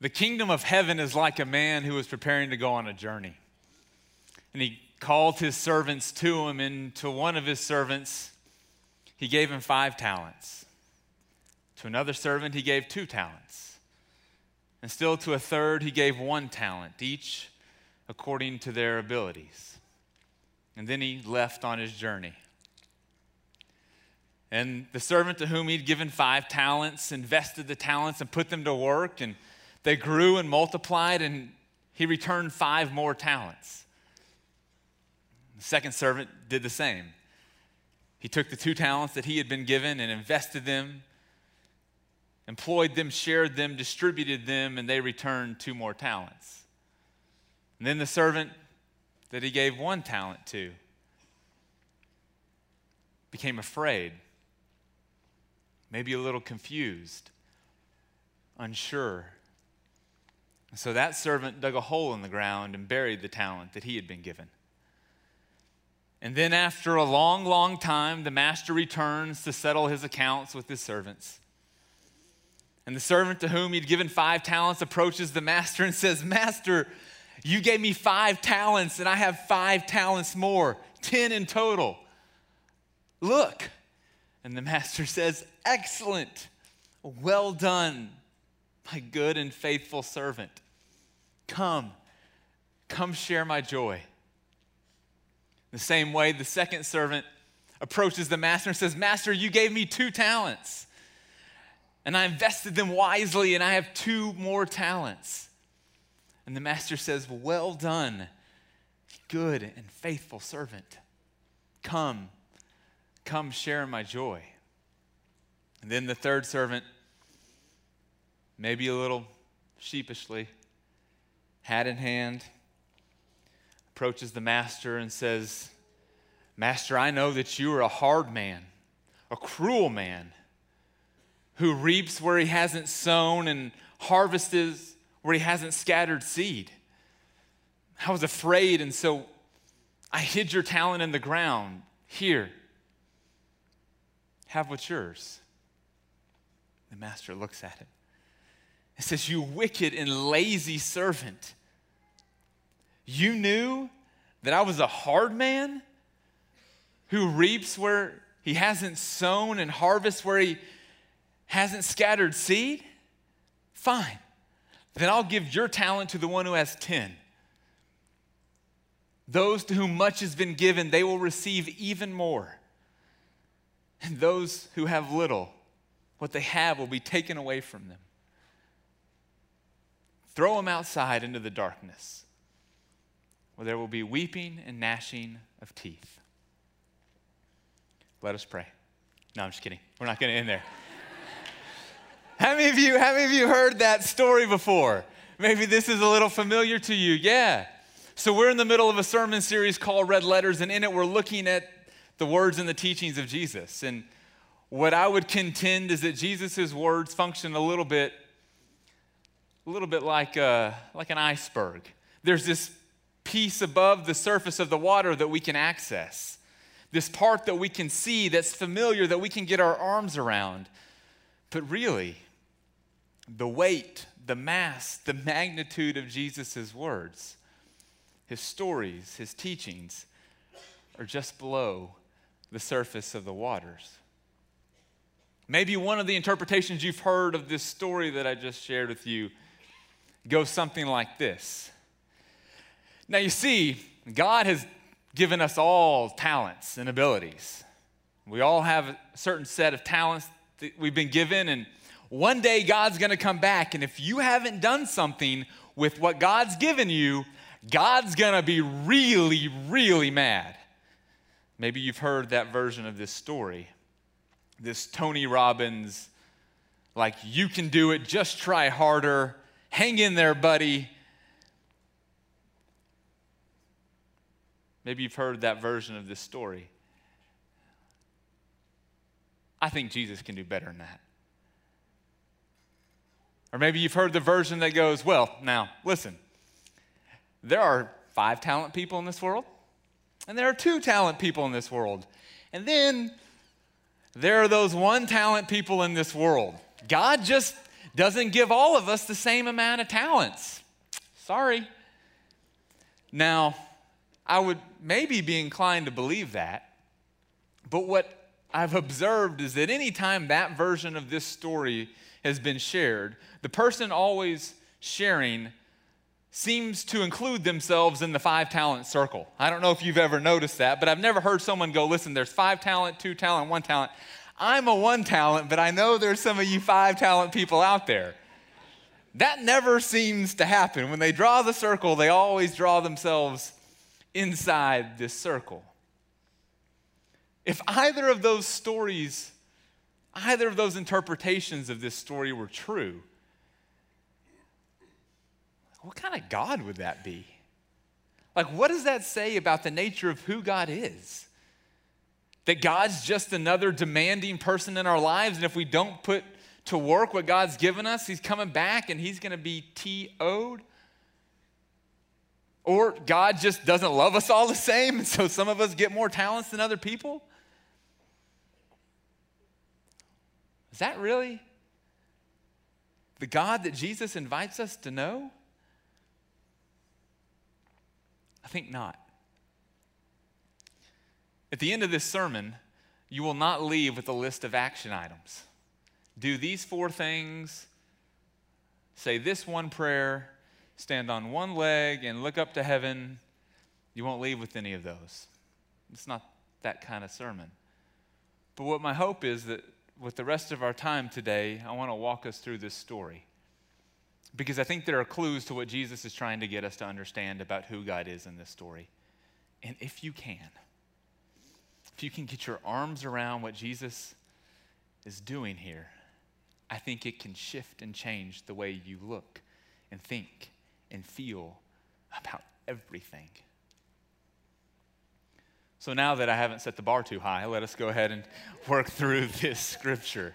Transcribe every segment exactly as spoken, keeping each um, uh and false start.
The kingdom of heaven is like a man who was preparing to go on a journey. And he called his servants to him, and to one of his servants, he gave him five talents. To another servant, he gave two talents. And still to a third, he gave one talent, each according to their abilities. And then he left on his journey. And the servant to whom he'd given five talents invested the talents and put them to work, and they grew and multiplied, and he returned five more talents. The second servant did the same. He took the two talents that he had been given and invested them, employed them, shared them, distributed them, and they returned two more talents. And then the servant that he gave one talent to became afraid, maybe a little confused, unsure. And so that servant dug a hole in the ground and buried the talent that he had been given. And then after a long, long time, the master returns to settle his accounts with his servants. And the servant to whom he'd given five talents approaches the master and says, "Master, you gave me five talents and I have five talents more, ten in total. Look." And the master says, "Excellent, well done, my good and faithful servant. Come, come share my joy." The same way, the second servant approaches the master and says, "Master, you gave me two talents, and I invested them wisely, and I have two more talents." And the master says, "Well done, good and faithful servant. Come, come share my joy." And then the third servant, maybe a little sheepishly, hat in hand, approaches the master and says, "Master, I know that you are a hard man, a cruel man, who reaps where he hasn't sown and harvests where he hasn't scattered seed. I was afraid, and so I hid your talent in the ground. Here, have what's yours." The master looks at him and says, "You wicked and lazy servant. You knew that I was a hard man who reaps where he hasn't sown and harvests where he hasn't scattered seed? Fine. Then I'll give your talent to the one who has ten. Those to whom much has been given, they will receive even more. And those who have little, what they have will be taken away from them. Throw them outside into the darkness, where there will be weeping and gnashing of teeth." Let us pray. No, I'm just kidding. We're not going to end there. How many of you, how many of you heard that story before? Maybe this is a little familiar to you. Yeah. So we're in the middle of a sermon series called Red Letters, and in it we're looking at the words and the teachings of Jesus. And what I would contend is that Jesus' words function a little bit, a little bit like a, like an iceberg. There's this piece above the surface of the water that we can access, this part that we can see that's familiar, that we can get our arms around. But really, the weight, the mass, the magnitude of Jesus' words, his stories, his teachings, are just below the surface of the waters. Maybe one of the interpretations you've heard of this story that I just shared with you goes something like this. Now you see, God has given us all talents and abilities. We all have a certain set of talents that we've been given, and one day God's going to come back, and if you haven't done something with what God's given you, God's going to be really, really mad. Maybe you've heard that version of this story. This Tony Robbins, like, you can do it, just try harder, hang in there, buddy. Maybe you've heard that version of this story. I think Jesus can do better than that. Or maybe you've heard the version that goes, well, now, listen, there are five talent people in this world, and there are two talent people in this world. And then there are those one talent people in this world. God just doesn't give all of us the same amount of talents. Sorry. Now, I would maybe be inclined to believe that, but what I've observed is that anytime that version of this story has been shared, the person always sharing seems to include themselves in the five talent circle. I don't know if you've ever noticed that, but I've never heard someone go, listen, there's five talent, two talent, one talent. I'm a one talent, but I know there's some of you five talent people out there. That never seems to happen. When they draw the circle, they always draw themselves inside this circle. If either of those stories, either of those interpretations of this story were true, what kind of God would that be? Like, what does that say about the nature of who God is? That God's just another demanding person in our lives, and if we don't put to work what God's given us, he's coming back and he's going to be T O'd? Or God just doesn't love us all the same, and so some of us get more talents than other people? Is that really the God that Jesus invites us to know? I think not. At the end of this sermon, you will not leave with a list of action items. Do these four things, say this one prayer, stand on one leg, and look up to heaven. You won't leave with any of those. It's not that kind of sermon. But what my hope is that with the rest of our time today, I want to walk us through this story, because I think there are clues to what Jesus is trying to get us to understand about who God is in this story. And if you can, if you can get your arms around what Jesus is doing here, I think it can shift and change the way you look and think and feel about everything. So now that I haven't set the bar too high, let us go ahead and work through this scripture.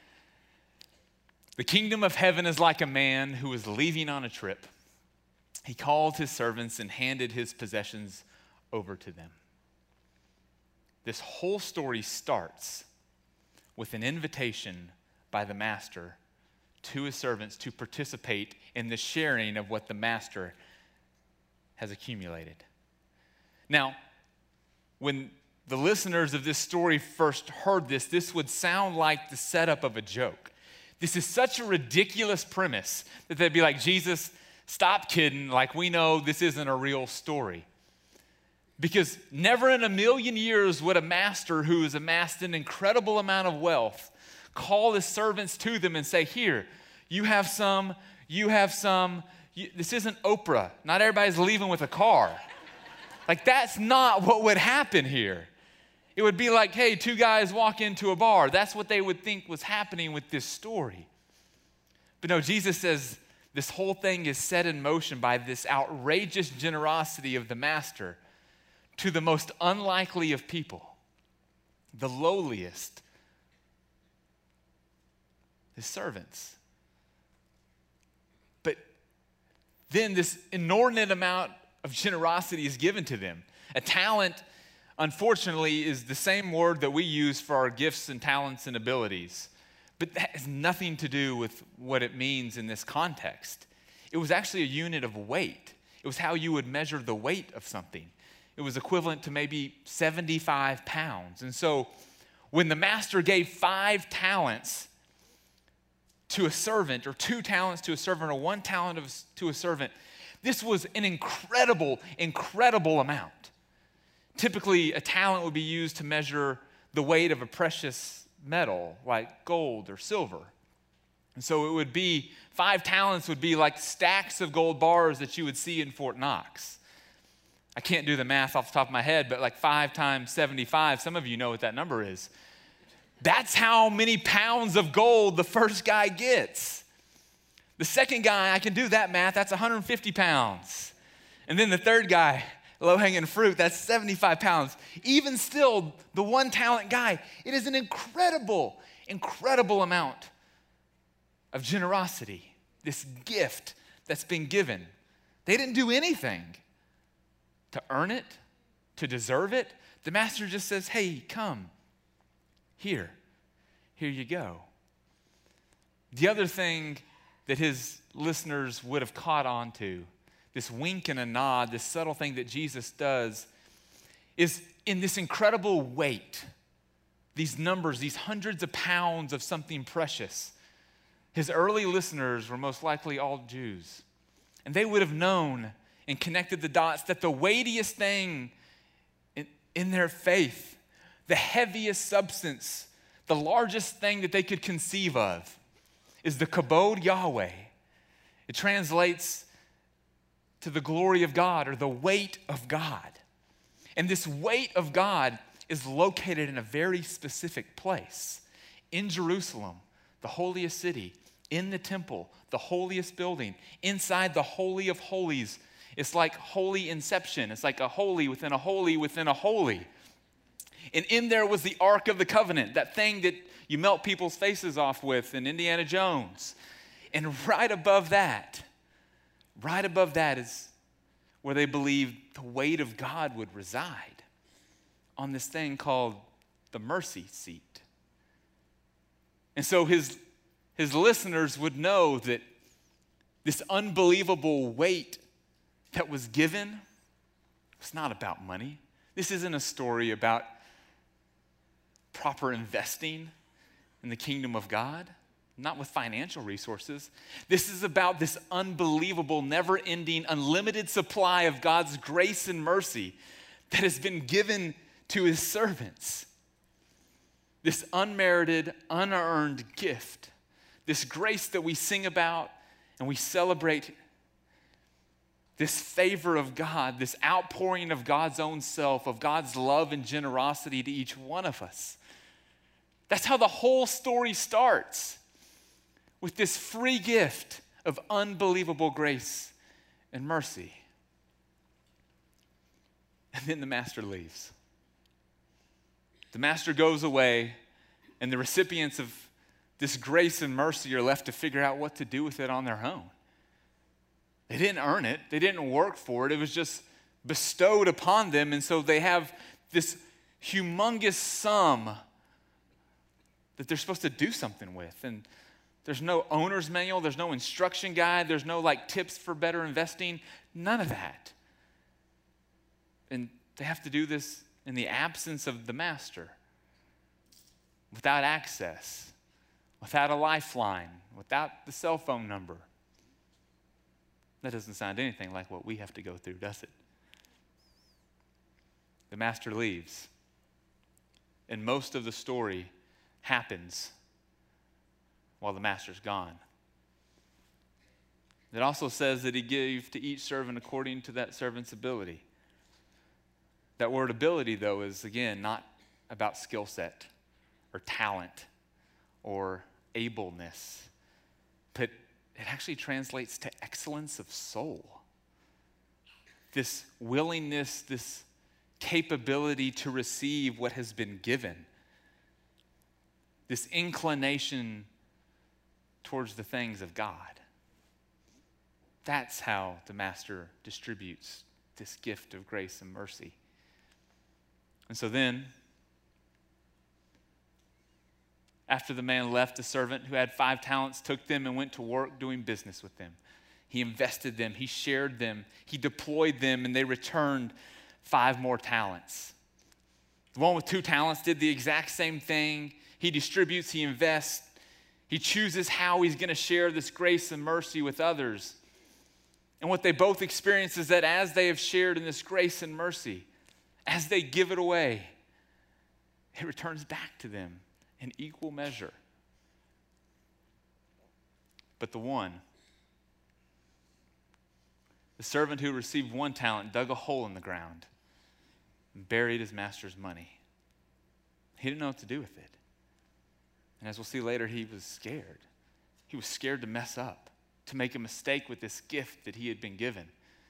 The kingdom of heaven is like a man who was leaving on a trip. He called his servants and handed his possessions over to them. This whole story starts with an invitation by the master to his servants to participate in the sharing of what the master has accumulated. Now, when the listeners of this story first heard this, this would sound like the setup of a joke. This is such a ridiculous premise that they'd be like, Jesus, stop kidding. Like, we know this isn't a real story. Because never in a million years would a master who has amassed an incredible amount of wealth call his servants to them and say, here, you have some, you have some. You, this isn't Oprah. Not everybody's leaving with a car. Like, that's not what would happen here. It would be like, hey, two guys walk into a bar. That's what they would think was happening with this story. But no, Jesus says this whole thing is set in motion by this outrageous generosity of the master to the most unlikely of people, the lowliest, his servants. But then this inordinate amount of generosity is given to them. A talent, unfortunately, is the same word that we use for our gifts and talents and abilities. But that has nothing to do with what it means in this context. It was actually a unit of weight. It was how you would measure the weight of something. It was equivalent to maybe seventy-five pounds. And so when the master gave five talents to a servant, or two talents to a servant, or one talent of, to a servant, this was an incredible, incredible amount. Typically, a talent would be used to measure the weight of a precious metal, like gold or silver. And so it would be, five talents would be like stacks of gold bars that you would see in Fort Knox. I can't do the math off the top of my head, but like five times seventy-five, some of you know what that number is. That's how many pounds of gold the first guy gets. The second guy, I can do that math, that's one hundred fifty pounds. And then the third guy, low-hanging fruit, that's seventy-five pounds. Even still, the one talent guy, it is an incredible, incredible amount of generosity, this gift that's been given. They didn't do anything to earn it, to deserve it. The master just says, hey, come, here, here you go. The other thing that his listeners would have caught on to, this wink and a nod, this subtle thing that Jesus does, is in this incredible weight, these numbers, these hundreds of pounds of something precious. His early listeners were most likely all Jews. And they would have known and connected the dots that the weightiest thing in, in their faith, the heaviest substance, the largest thing that they could conceive of, is the Kabod Yahweh. It translates to the glory of God or the weight of God. And this weight of God is located in a very specific place. In Jerusalem, the holiest city, in the temple, the holiest building, inside the Holy of Holies. It's like holy inception. It's like a holy within a holy within a holy. And in there was the Ark of the Covenant, that thing that you melt people's faces off with in Indiana Jones. And right above that, right above that is where they believed the weight of God would reside, on this thing called the mercy seat. And so his, his listeners would know that this unbelievable weight that was given was not about money. This isn't a story about proper investing in the kingdom of God, not with financial resources. This is about this unbelievable, never-ending, unlimited supply of God's grace and mercy that has been given to his servants. This unmerited, unearned gift, this grace that we sing about and we celebrate, this favor of God, this outpouring of God's own self, of God's love and generosity to each one of us. That's how the whole story starts, with this free gift of unbelievable grace and mercy. And then the master leaves. The master goes away, and the recipients of this grace and mercy are left to figure out what to do with it on their own. They didn't earn it. They didn't work for it. It was just bestowed upon them, and so they have this humongous sum that they're supposed to do something with. And there's no owner's manual. There's no instruction guide. There's no like tips for better investing. None of that. And they have to do this in the absence of the master, without access, without a lifeline, without the cell phone number. That doesn't sound anything like what we have to go through, does it? The master leaves, and most of the story happens while the master's gone. It also says that he gave to each servant according to that servant's ability. That word ability, though, is, again, not about skill set or talent or ableness, but it actually translates to excellence of soul. This willingness, this capability to receive what has been given, this inclination towards the things of God. That's how the master distributes this gift of grace and mercy. And so then, after the man left, the servant who had five talents took them and went to work doing business with them. He invested them, he shared them, he deployed them, and they returned five more talents. The one with two talents did the exact same thing. He distributes, he invests, he chooses how he's going to share this grace and mercy with others. And what they both experience is that as they have shared in this grace and mercy, as they give it away, it returns back to them in equal measure. But the one, the servant who received one talent, dug a hole in the ground and buried his master's money. He didn't know what to do with it. And as we'll see later, he was scared. He was scared to mess up, to make a mistake with this gift that he had been given.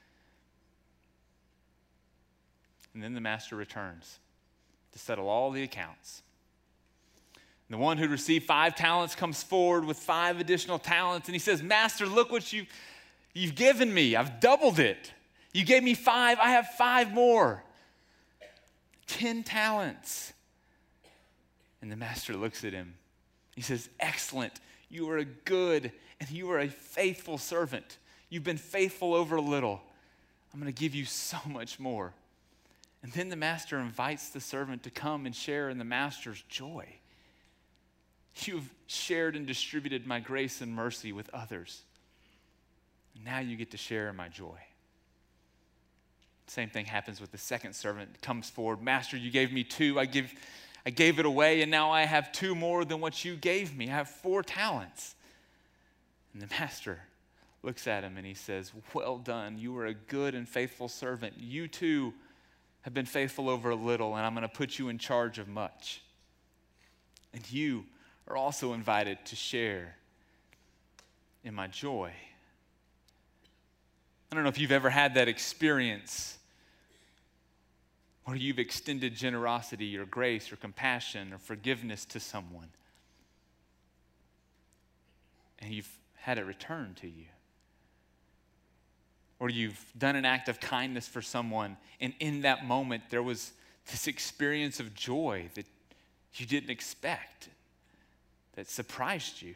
And then the master returns to settle all the accounts. And the one who received five talents comes forward with five additional talents, and he says, "Master, look what you, you've given me. I've doubled it. You gave me five. I have five more. Ten talents." And the master looks at him. He says, "Excellent. You are a good and you are a faithful servant. You've been faithful over a little. I'm going to give you so much more. And then the master invites the servant to come and share in the master's joy. You've shared and distributed my grace and mercy with others. And now you get to share in my joy. Same thing happens with the second servant. Comes forward, Master, you gave me two. I give, I gave it away, and now I have two more than what you gave me. I have four talents. And the master looks at him and he says, well done. You are a good and faithful servant. You too have been faithful over a little, and I'm going to put you in charge of much. And you are also invited to share in my joy. I don't know if you've ever had that experience where you've extended generosity or grace or compassion or forgiveness to someone, and you've had it returned to you. Or you've done an act of kindness for someone, and in that moment there was this experience of joy that you didn't expect, that surprised you.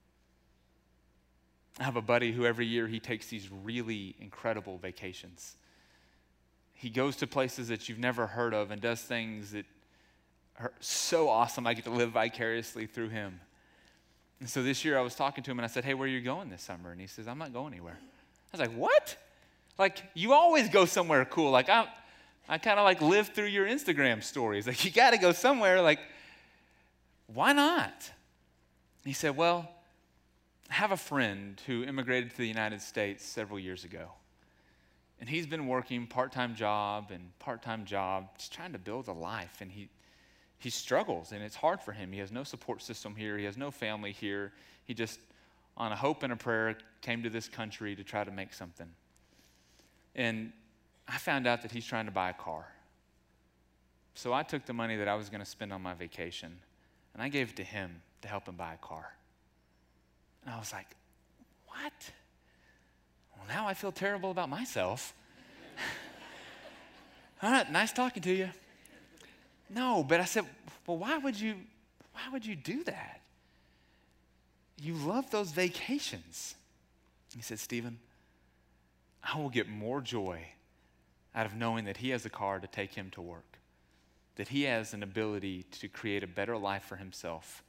I have a buddy who every year he takes these really incredible vacations. He goes to places that you've never heard of and does things that are so awesome. I get to live vicariously through him. And so this year I was talking to him and I said, hey, where are you going this summer? And he says, I'm not going anywhere. I was like, what? Like, you always go somewhere cool. Like, I I kind of like live through your Instagram stories. Like, you got to go somewhere. Like, why not? He said, well, I have a friend who immigrated to the United States several years ago. And he's been working part-time job and part-time job, just trying to build a life. And he he struggles, and it's hard for him. He has no support system here. He has no family here. He just, on a hope and a prayer, came to this country to try to make something. And I found out that he's trying to buy a car. So I took the money that I was going to spend on my vacation, and I gave it to him to help him buy a car. And I was like, what? Well, now I feel terrible about myself. All right, nice talking to you. No, but I said, well, why would you, why would you do that? You love those vacations. He said, Stephen, I will get more joy out of knowing that he has a car to take him to work, that he has an ability to create a better life for himself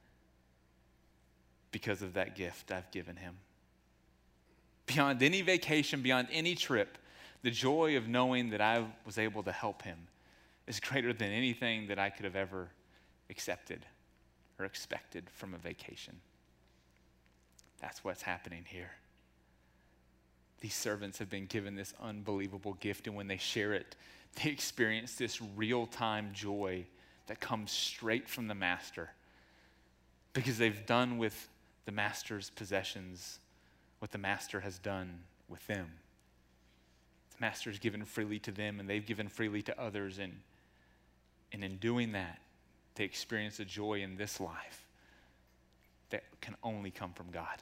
because of that gift I've given him. Beyond any vacation, beyond any trip, the joy of knowing that I was able to help him is greater than anything that I could have ever accepted or expected from a vacation. That's what's happening here. These servants have been given this unbelievable gift, and when they share it, they experience this real-time joy that comes straight from the master because they've done with the master's possessions what the master has done with them. The master has given freely to them, and they've given freely to others, and, and in doing that, they experience a joy in this life that can only come from God.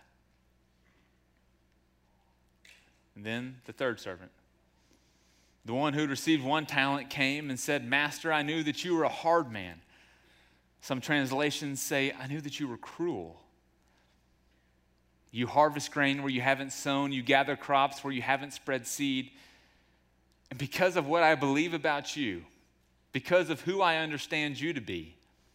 And then the third servant, the one who received one talent, came and said, Master, I knew that you were a hard man. Some translations say, I knew that you were cruel. You harvest grain where you haven't sown. You gather crops where you haven't spread seed. And because of what I believe about you, because of who I understand you to be,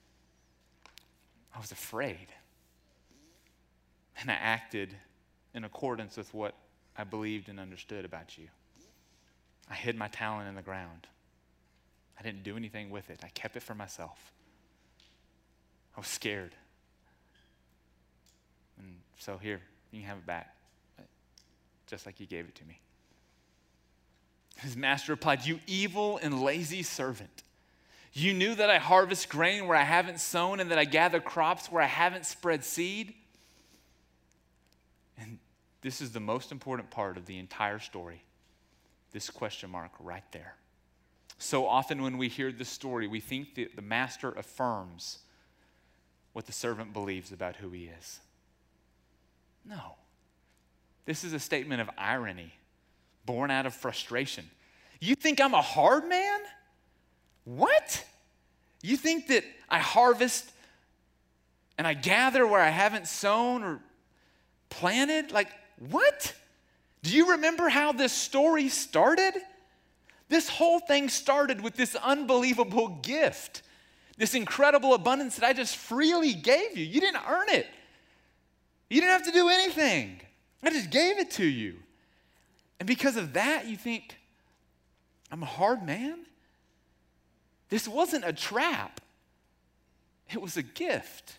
I was afraid. And I acted in accordance with what I believed and understood about you. I hid my talent in the ground. I didn't do anything with it. I kept it for myself. I was scared. And so here, you can have it back, just like you gave it to me. His master replied, you evil and lazy servant. You knew that I harvest grain where I haven't sown and that I gather crops where I haven't spread seed. And this is the most important part of the entire story. This question mark right there. So often when we hear this story, we think that the master affirms what the servant believes about who he is. No. This is a statement of irony, born out of frustration. You think I'm a hard man? What? You think that I harvest and I gather where I haven't sown or planted? Like, what? Do you remember how this story started? This whole thing started with this unbelievable gift, this incredible abundance that I just freely gave you. You didn't earn it. You didn't have to do anything. I just gave it to you. And because of that, you think, I'm a hard man? This wasn't a trap. It was a gift.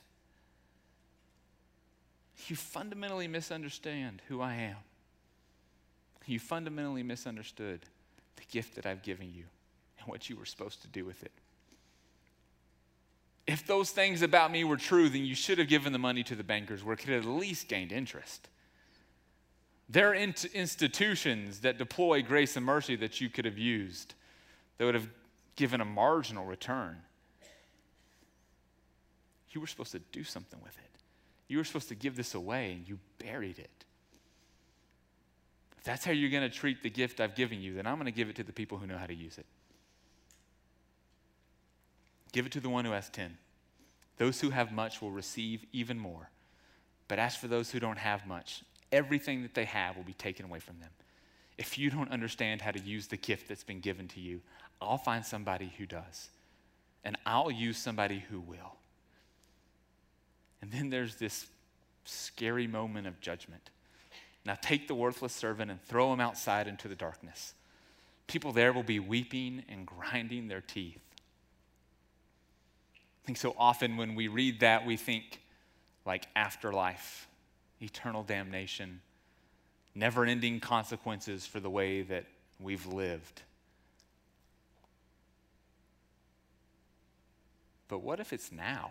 You fundamentally misunderstand who I am. You fundamentally misunderstood the gift that I've given you and what you were supposed to do with it. If those things about me were true, then you should have given the money to the bankers where it could have at least gained interest. There are in- institutions that deploy grace and mercy that you could have used that would have given a marginal return. You were supposed to do something with it. You were supposed to give this away, and you buried it. If that's how you're going to treat the gift I've given you, then I'm going to give it to the people who know how to use it. Give it to the one who has ten. Those who have much will receive even more. But as for those who don't have much, everything that they have will be taken away from them. If you don't understand how to use the gift that's been given to you, I'll find somebody who does. And I'll use somebody who will. And then there's this scary moment of judgment. Now take the worthless servant and throw him outside into the darkness. People there will be weeping and grinding their teeth. I think so often when we read that, we think like afterlife, eternal damnation, never-ending consequences for the way that we've lived. But what if it's now?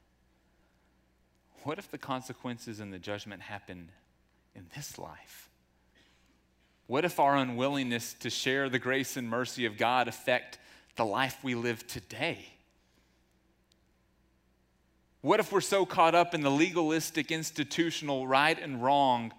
What if the consequences and the judgment happen in this life? What if our unwillingness to share the grace and mercy of God affect the life we live today? What if we're so caught up in the legalistic, institutional right and wrong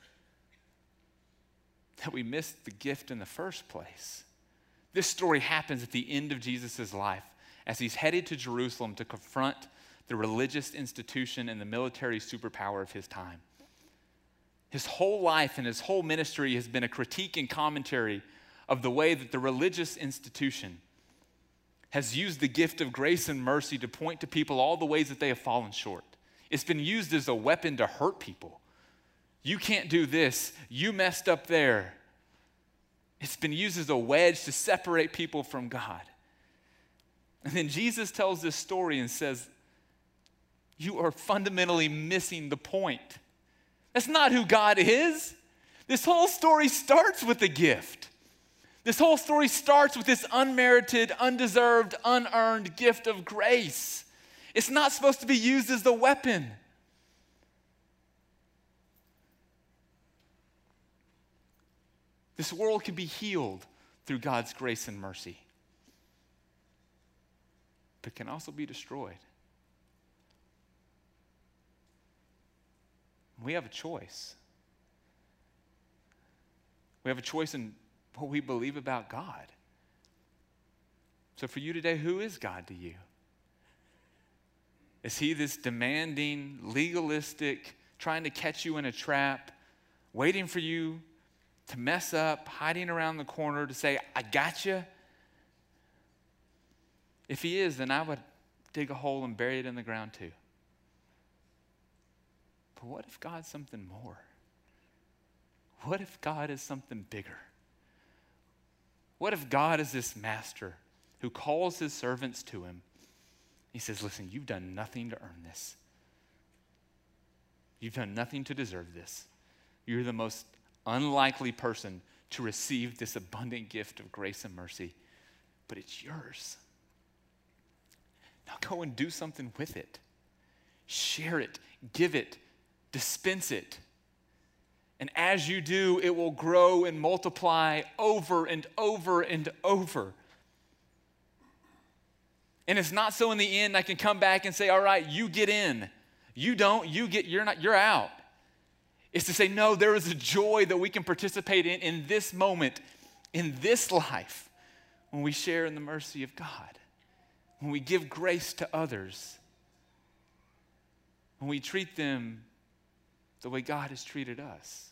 that we miss the gift in the first place? This story happens at the end of Jesus' life as he's headed to Jerusalem to confront the religious institution and the military superpower of his time. His whole life and his whole ministry has been a critique and commentary of the way that the religious institution has used the gift of grace and mercy to point to people all the ways that they have fallen short. It's been used as a weapon to hurt people. You can't do this. You messed up there. It's been used as a wedge to separate people from God. And then Jesus tells this story and says, you are fundamentally missing the point. That's not who God is. This whole story starts with a gift. This whole story starts with this unmerited, undeserved, unearned gift of grace. It's not supposed to be used as the weapon. This world can be healed through God's grace and mercy, but can also be destroyed. We have a choice. We have a choice in what we believe about God. So for you today, who is God to you? Is he this demanding, legalistic, trying to catch you in a trap, waiting for you to mess up, hiding around the corner to say, I got you? If he is, then I would dig a hole and bury it in the ground too. But what if God's something more? What if God is something bigger? What if God is this master who calls his servants to him? He says, listen, you've done nothing to earn this. You've done nothing to deserve this. You're the most unlikely person to receive this abundant gift of grace and mercy, but it's yours. Now go and do something with it. Share it, give it, dispense it. And as you do, it will grow and multiply over and over and over. And it's not so in the end I can come back and say, all right, you get in. You don't, you get, you're not, you're out. It's to say, no, there is a joy that we can participate in in this moment, in this life, when we share in the mercy of God, when we give grace to others, when we treat them the way God has treated us.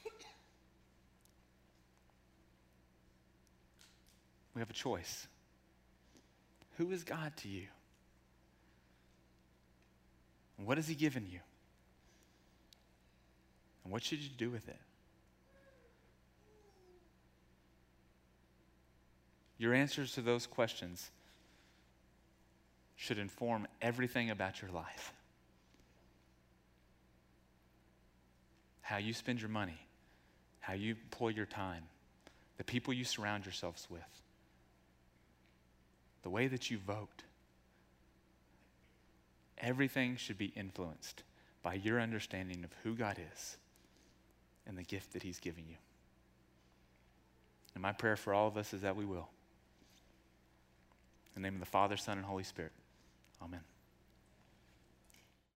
We have a choice. Who is God to you? And what has he given you? And what should you do with it? Your answers to those questions should inform everything about your life. How you spend your money, how you employ your time, the people you surround yourselves with, the way that you vote. Everything should be influenced by your understanding of who God is and the gift that he's given you. And my prayer for all of us is that we will. In the name of the Father, Son, and Holy Spirit. Amen.